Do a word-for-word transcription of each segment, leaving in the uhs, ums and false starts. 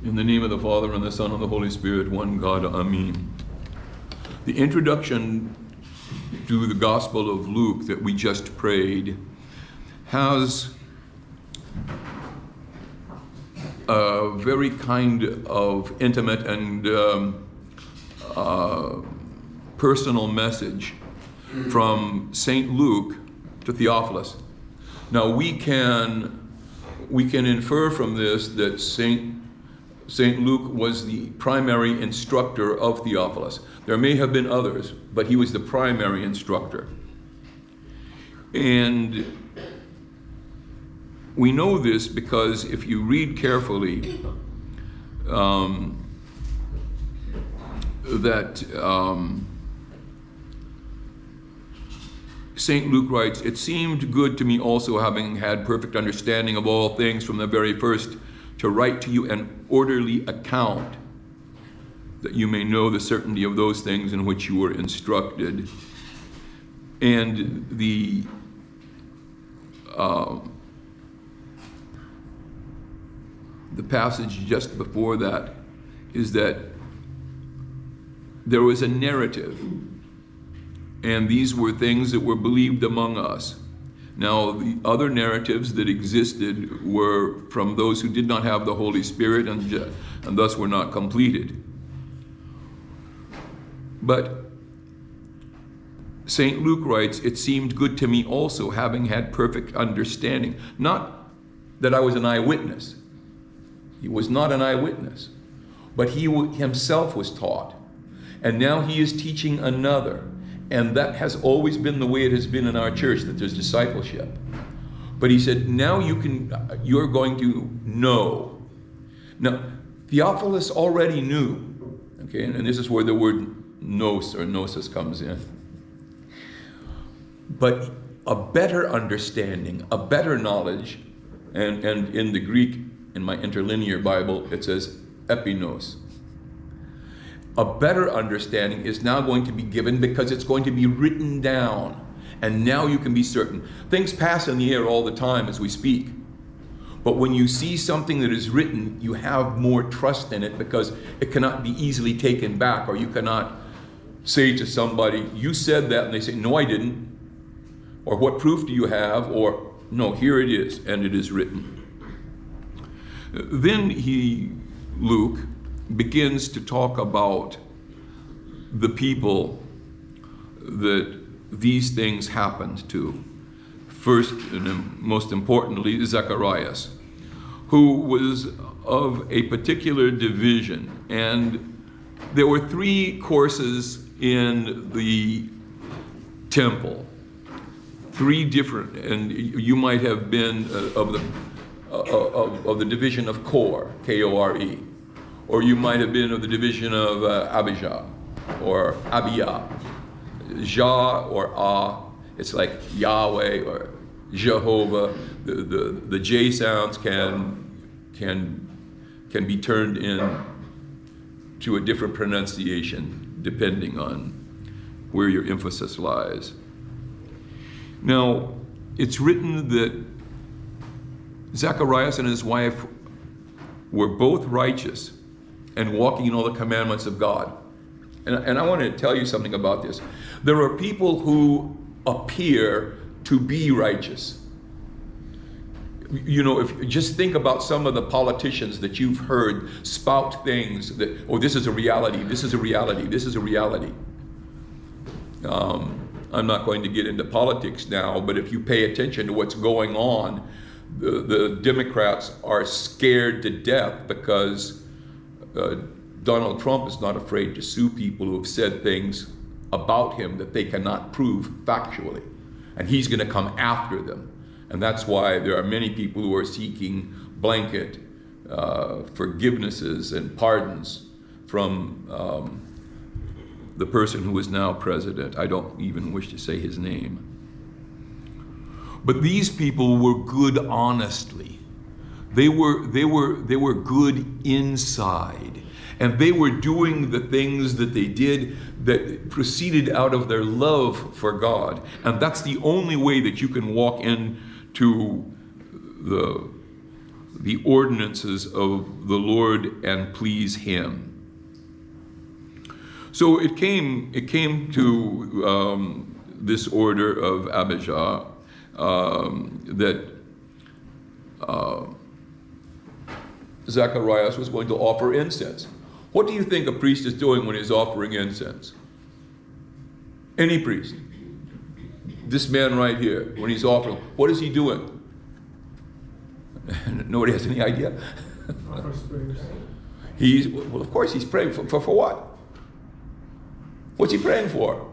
In the name of the Father, and the Son, and the Holy Spirit, one God, Amen. The introduction to the Gospel of Luke that we just prayed has a very kind of intimate and um, uh, personal message from Saint Luke to Theophilus. Now we can we can infer from this that Saint Saint Luke was the primary instructor of Theophilus. There may have been others, but he was the primary instructor. And we know this because if you read carefully, um, that um, Saint Luke writes, "It seemed good to me also, having had perfect understanding of all things from the very first, to write to you an orderly account, that you may know the certainty of those things in which you were instructed." And the uh, the passage just before that is that there was a narrative, and these were things that were believed among us. Now, the other narratives that existed were from those who did not have the Holy Spirit and, and thus were not completed. But Saint Luke writes, "It seemed good to me also, having had perfect understanding." Not that I was an eyewitness. He was not an eyewitness, but he himself was taught. And now he is teaching another. And that has always been the way it has been in our church, that there's discipleship. But he said, now you can, you're going to know. Now, Theophilus already knew, okay, and this is where the word nous or gnosis comes in. But a better understanding, a better knowledge, and, and in the Greek, in my interlinear Bible, it says epinos. A better understanding is now going to be given because it's going to be written down. And now you can be certain. Things pass in the air all the time as we speak. But when you see something that is written, you have more trust in it because it cannot be easily taken back, or you cannot say to somebody, "You said that," and they say, "No, I didn't." Or, "What proof do you have?" Or, "No, here it is, and it is written." Then he, Luke, begins to talk about the people that these things happened to. First, and most importantly, Zacharias, who was of a particular division. And there were three courses in the temple. Three different, and you might have been uh, of the uh, of, of the division of Kore, K O R E. Or you might have been of the division of uh, Abijah or Abiyah. Jah or Ah, it's like Yahweh or Jehovah. The, the, the J sounds can, can, can be turned in to a different pronunciation depending on where your emphasis lies. Now, it's written that Zacharias and his wife were both righteous and walking in all the commandments of God. And, and I want to tell you something about this. There are people who appear to be righteous. You know, if you just think about some of the politicians that you've heard spout things that, "Oh, this is a reality, this is a reality, this is a reality." Um, I'm not going to get into politics now, but if you pay attention to what's going on, the, the Democrats are scared to death because Uh, Donald Trump is not afraid to sue people who have said things about him that they cannot prove factually. And he's going to come after them. And that's why there are many people who are seeking blanket uh, forgivenesses and pardons from um, the person who is now president. I don't even wish to say his name. But these people were good honestly. They were, they were, they were good inside. And they were doing the things that they did that proceeded out of their love for God. And that's the only way that you can walk into the, the ordinances of the Lord and please him. So it came, it came to um, this order of Abijah um, that uh, Zacharias was going to offer incense. What do you think a priest is doing when he's offering incense? Any priest. This man right here, when he's offering, what is he doing? Nobody has any idea? He's, well, of course he's praying for, for, for what? What's he praying for?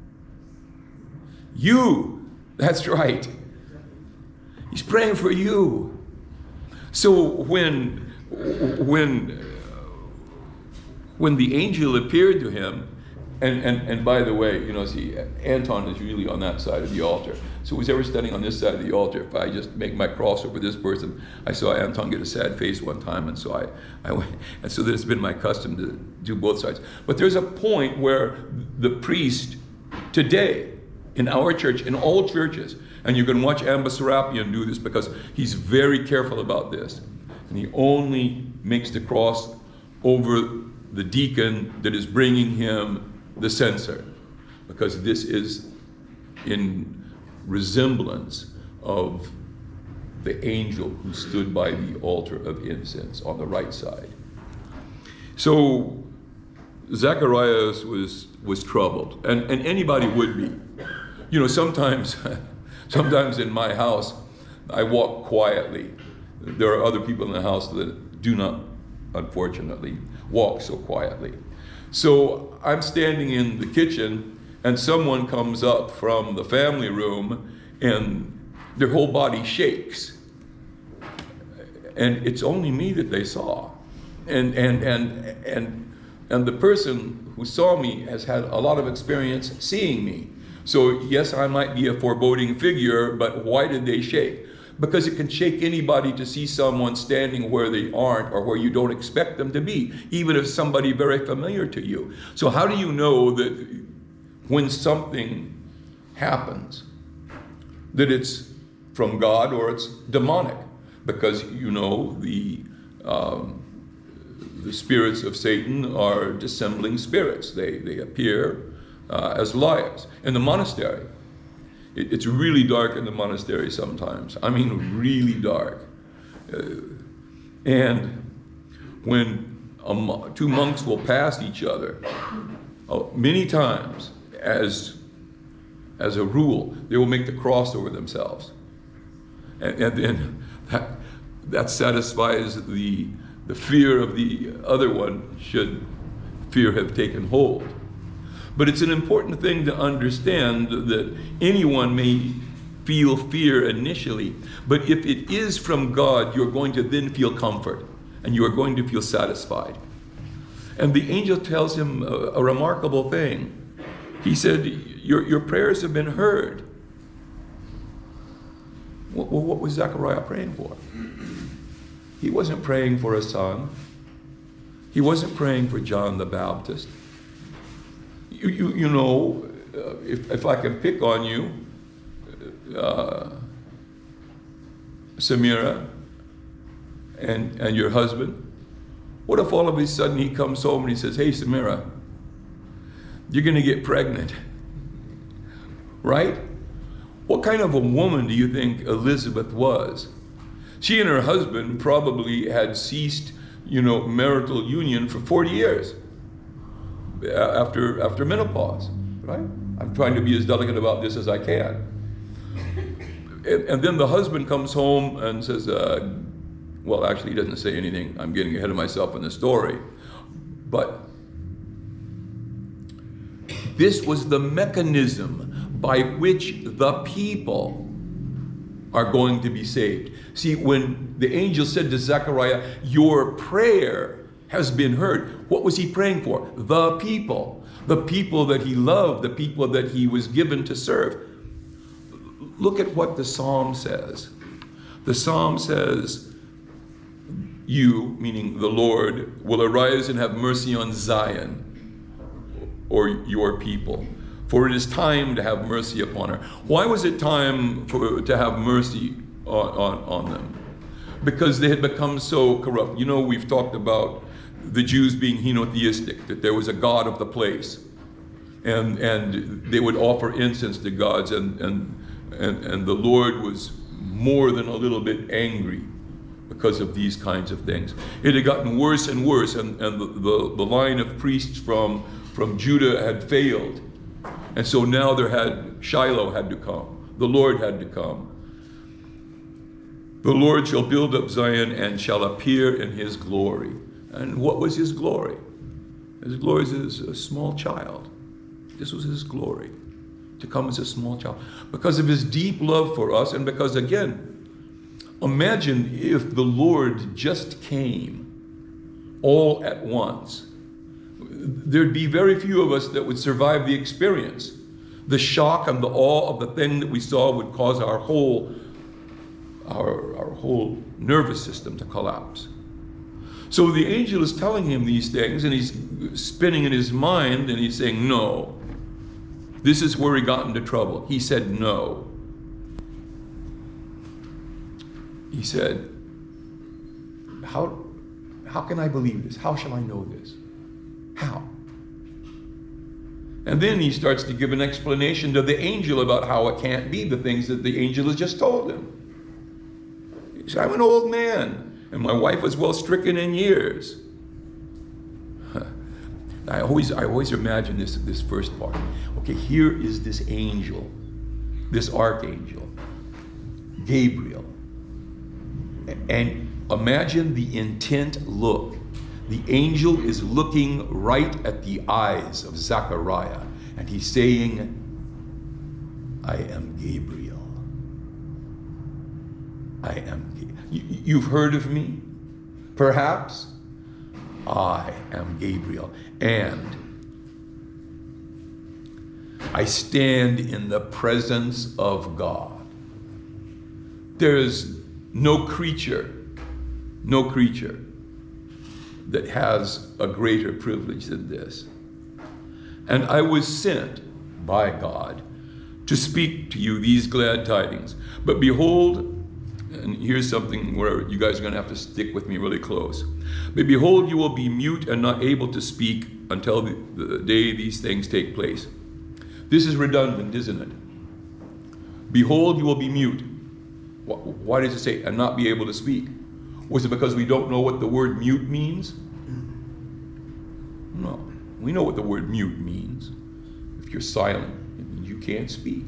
You. That's right. He's praying for you. So when, when, when the angel appeared to him, and, and, and by the way, you know, see, Anton is really on that side of the altar. So who's ever standing on this side of the altar, if I just make my cross over this person, I saw Anton get a sad face one time, and so I, I went, and so it's been my custom to do both sides. But there's a point where the priest today, in our church, in all churches, and you can watch Amba Serapion do this because he's very careful about this, and he only makes the cross over the deacon that is bringing him the censer, because this is in resemblance of the angel who stood by the altar of incense on the right side. So Zacharias was was troubled, and, and anybody would be. You know, sometimes, sometimes in my house, I walk quietly. There are other people in the house that do not, unfortunately, walk so quietly. So I'm standing in the kitchen, and someone comes up from the family room, and their whole body shakes. And it's only me that they saw. And, and, and, and, and the person who saw me has had a lot of experience seeing me. So yes, I might be a foreboding figure, but why did they shake? Because it can shake anybody to see someone standing where they aren't or where you don't expect them to be, even if somebody very familiar to you. So how do you know that when something happens, that it's from God or it's demonic? Because you know the um, the spirits of Satan are dissembling spirits. They they appear uh, as liars in the monastery. It, it's really dark in the monastery sometimes. I mean, really dark. Uh, and when a mo- two monks will pass each other, uh, many times, as as a rule, they will make the cross over themselves, and, and then that that satisfies the the fear of the other one should fear have taken hold. But it's an important thing to understand that anyone may feel fear initially, but if it is from God, you're going to then feel comfort, and you are going to feel satisfied. And the angel tells him a, a remarkable thing. He said, your, your prayers have been heard. Well, what was Zechariah praying for? He wasn't praying for a son. He wasn't praying for John the Baptist. You, you, you know, uh, if, if I can pick on you, uh, Samira and, and your husband, what if all of a sudden he comes home and he says, hey, Samira, you're going to get pregnant, right? What kind of a woman do you think Elizabeth was? She and her husband probably had ceased, you know, marital union for forty years. After, after menopause, right? I'm trying to be as delicate about this as I can. And, and then the husband comes home and says, uh, well, actually he doesn't say anything. I'm getting ahead of myself in the story. But this was the mechanism by which the people are going to be saved. See, when the angel said to Zechariah, your prayer has been heard. What was he praying for? The people. The people that he loved, the people that he was given to serve. Look at what the psalm says. The psalm says, you, meaning the Lord, will arise and have mercy on Zion, or your people. For it is time to have mercy upon her. Why was it time for, to have mercy on, on, on them? because they had become so corrupt. You know, we've talked about the Jews being henotheistic, that there was a god of the place. And and they would offer incense to gods, and, and, and, and the Lord was more than a little bit angry because of these kinds of things. It had gotten worse and worse, and, and the, the, the line of priests from, from Judah had failed. And so now there had, Shiloh had to come. The Lord had to come. The Lord shall build up Zion and shall appear in his glory. And what was his glory? His glory is a small child. This was his glory, to come as a small child. Because of his deep love for us, and because, again, imagine if the Lord just came all at once. There'd be very few of us that would survive the experience. The shock and the awe of the thing that we saw would cause our whole, our, our whole nervous system to collapse. So the angel is telling him these things, and he's spinning in his mind, and he's saying, no. This is where he got into trouble. He said no. He said, how, how can I believe this? How shall I know this? How? And then he starts to give an explanation to the angel about how it can't be the things that the angel has just told him. He said, I'm an old man, and my wife was well stricken in years. I always, I always imagine this, this first part. Okay, here is this angel, this archangel, Gabriel. And imagine the intent look. The angel is looking right at the eyes of Zechariah, and he's saying, I am Gabriel. I am Gabriel. You, you've heard of me, perhaps? I am Gabriel, and I stand in the presence of God. There is no creature, no creature that has a greater privilege than this. And I was sent by God to speak to you these glad tidings. But behold, and here's something where you guys are going to have to stick with me really close. But behold, you will be mute and not able to speak until the, the day these things take place. This is redundant, isn't it? Behold, you will be mute. Why does it say, and not be able to speak? Was it because we don't know what the word mute means? No. We know what the word mute means. If you're silent, it means you can't speak.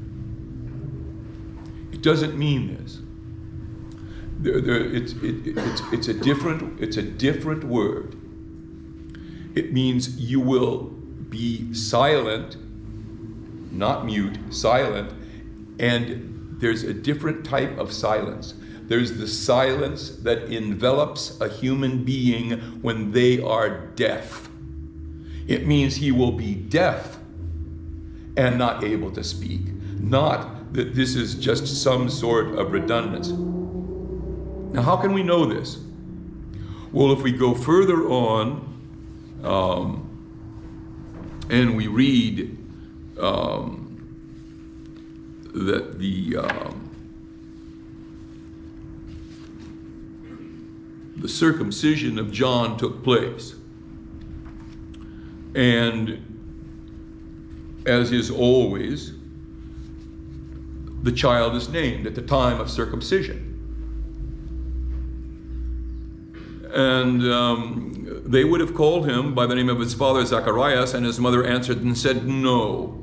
It doesn't mean this. There, there, it's, it, it's, it's, a different, it's a different word. It means you will be silent, not mute, silent, and there's a different type of silence. There's the silence that envelops a human being when they are deaf. It means he will be deaf and not able to speak. Not that this is just some sort of redundancy. Now, how can we know this? Well, if we go further on um, and we read um, that the um, the circumcision of John took place, and as is always, the child is named at the time of circumcision. And um, they would have called him by the name of his father Zacharias, and his mother answered and said, no,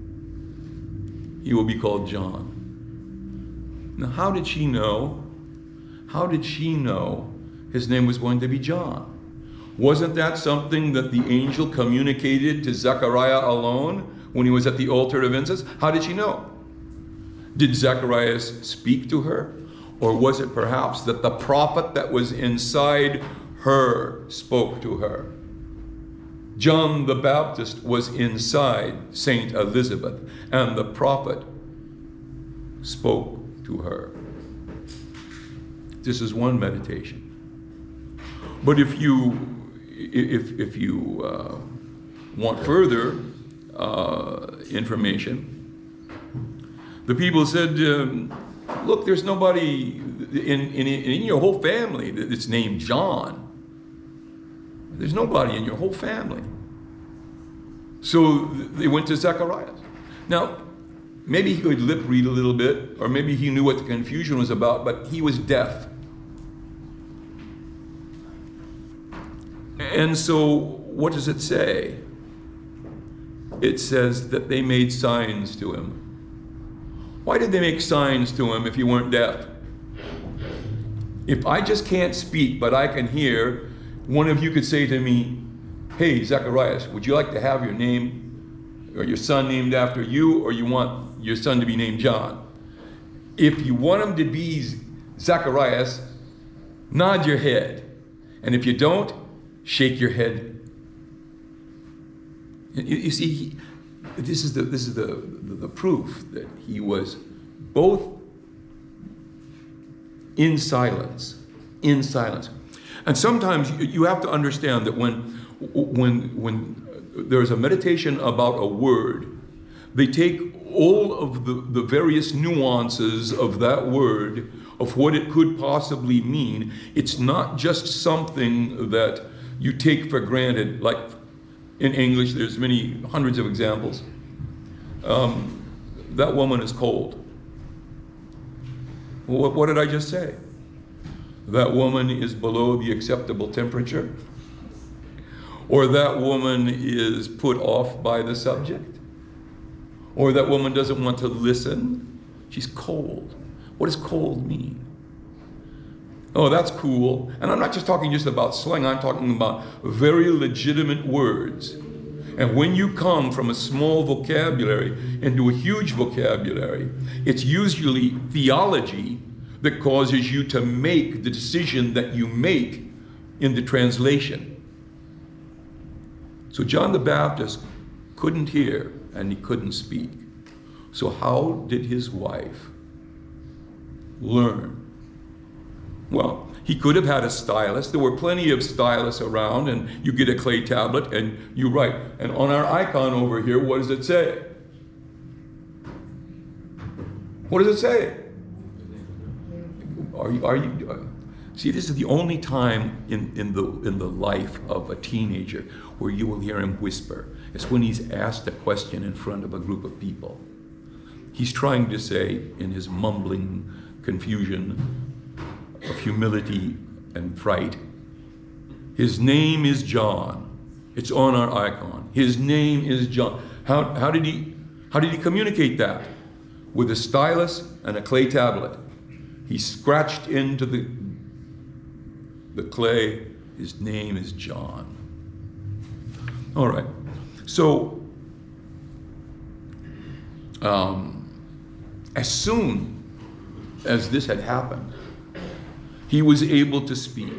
he will be called John. Now, how did she know? How did she know his name was going to be John? Wasn't that something that the angel communicated to Zechariah alone when he was at the altar of incense? How did she know? Did Zacharias speak to her? Or was it perhaps that the prophet that was inside her spoke to her? John the Baptist was inside Saint Elizabeth, and the prophet spoke to her. This is one meditation. But if you, if, if you uh, want further uh, information, the people said, um, look, there's nobody in, in, in your whole family that's named John. There's nobody in your whole family. So they went to Zacharias. Now, maybe he could lip read a little bit, or maybe he knew what the confusion was about, but he was deaf. And so, what does it say? It says that they made signs to him. Why did they make signs to him if he weren't deaf? If I just can't speak, but I can hear, one of you could say to me, hey, Zacharias, would you like to have your name or your son named after you, or you want your son to be named John? If you want him to be Zacharias, nod your head. And if you don't, shake your head. You, you see, he, this is the this is the, the the proof that he was both in silence, in silence. And sometimes you, you have to understand that when when when there's a meditation about a word, they take all of the, the various nuances of that word, of what it could possibly mean. It's not just something that you take for granted, like in English, there's many hundreds of examples. Um, that woman is cold. What, what did I just say? That woman is below the acceptable temperature? Or that woman is put off by the subject? Or that woman doesn't want to listen? She's cold. What does cold mean? Oh, that's cool. And I'm not just talking just about slang, I'm talking about very legitimate words. And when you come from a small vocabulary into a huge vocabulary, it's usually theology that causes you to make the decision that you make in the translation. So John the Baptist couldn't hear and he couldn't speak. So how did his wife learn? Well, he could have had a stylus. There were plenty of stylus around, and you get a clay tablet and you write. And on our icon over here, what does it say? What does it say? Are you, are you, uh, see, this is the only time in, in, the, in the life of a teenager where you will hear him whisper. It's when he's asked a question in front of a group of people. He's trying to say, in his mumbling confusion of humility and fright, his name is John. It's on our icon. His name is John. How, how did he, how did he communicate that? With a stylus and a clay tablet. He scratched into the, the clay, his name is John. All right, so um, as soon as this had happened, he was able to speak.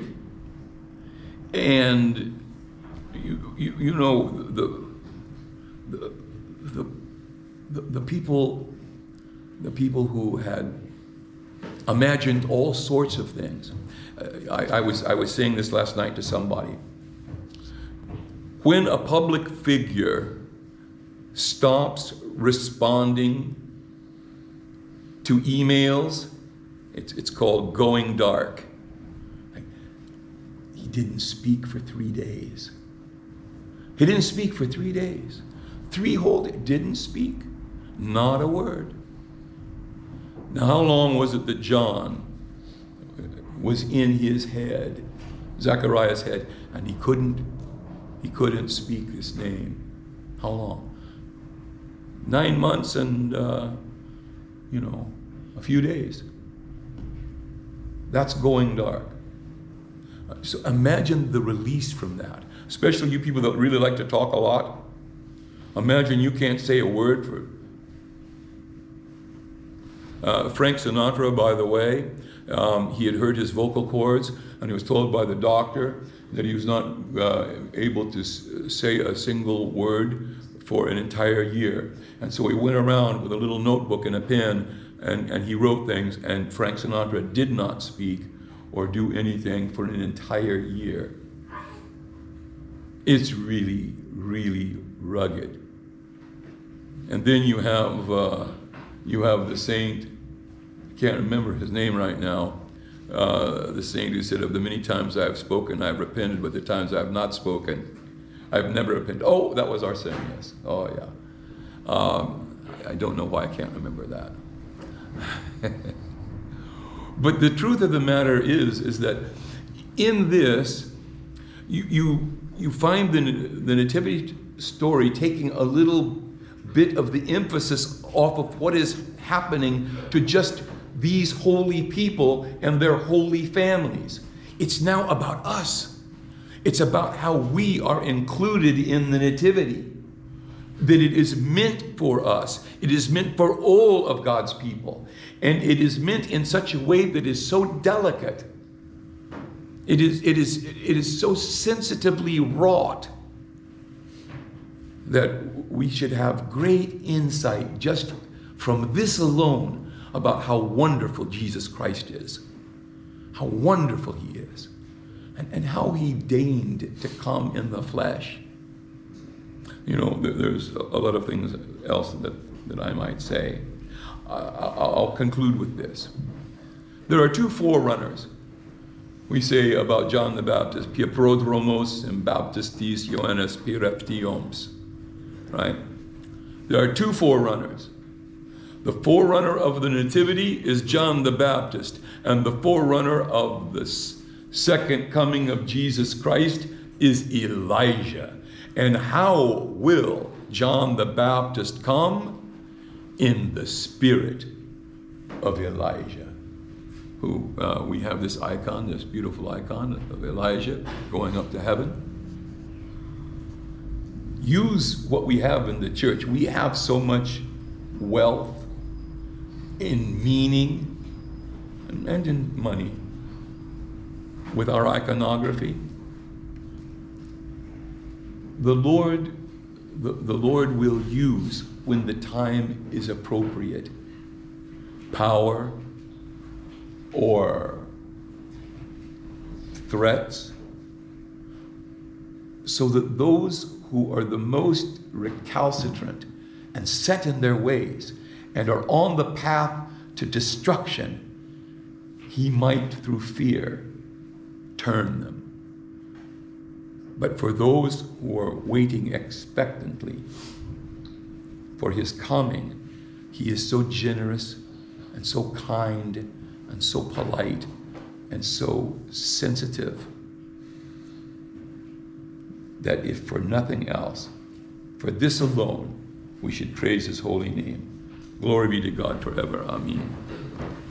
And you, you, you know, the, the, the, the, the people, the people who had imagined all sorts of things. Uh, I, I, was, I was saying this last night to somebody. When a public figure stops responding to emails, it's, it's called going dark. Like, he didn't speak for three days. He didn't speak for three days. Three whole days, didn't speak. Not a word. Now, how long was it that John was in his head, Zacharias' head, and he couldn't, he couldn't speak his name? How long? Nine months and, uh, you know, a few days. That's going dark. So imagine the release from that, especially you people that really like to talk a lot. Imagine you can't say a word for Uh, Frank Sinatra, by the way, um, he had hurt his vocal cords, and he was told by the doctor that he was not uh, able to s say a single word for an entire year. And so he went around with a little notebook and a pen, and, and he wrote things, and Frank Sinatra did not speak or do anything for an entire year. It's really, really rugged. And then you have uh, you have the saint can't remember his name right now, uh, the saint who said, of the many times I have spoken, I have repented, but the times I have not spoken, I've never repented. Oh, that was Arsenius. Yes. Oh, yeah. Um, I don't know why I can't remember that. But the truth of the matter is, is that in this, you, you, you find the, the nativity story taking a little bit of the emphasis off of what is happening to just these holy people and their holy families. It's now about us. It's about how we are included in the nativity. That it is meant for us. It is meant for all of God's people. And it is meant in such a way that is so delicate. It is, it is, it is so sensitively wrought that we should have great insight just from this alone about how wonderful Jesus Christ is. How wonderful he is. And, and how he deigned to come in the flesh. You know, there's a lot of things else that, that I might say. I'll conclude with this. There are two forerunners. We say about John the Baptist, Pia prodromos and Baptistis Ioannis Pireptioms. Right? There are two forerunners. The forerunner of the Nativity is John the Baptist, and the forerunner of the second coming of Jesus Christ is Elijah. And how will John the Baptist come? In the spirit of Elijah. Who, uh, we have this icon, this beautiful icon of Elijah going up to heaven. Use what we have in the church. We have so much wealth in meaning and in money with our iconography. The Lord, the, the Lord will use, when the time is appropriate, power or threats, so that those who are the most recalcitrant and set in their ways and are on the path to destruction, he might, through fear, turn them. But for those who are waiting expectantly for his coming, he is so generous and so kind and so polite and so sensitive that if for nothing else, for this alone, we should praise his holy name. Glory be to God forever. Amen.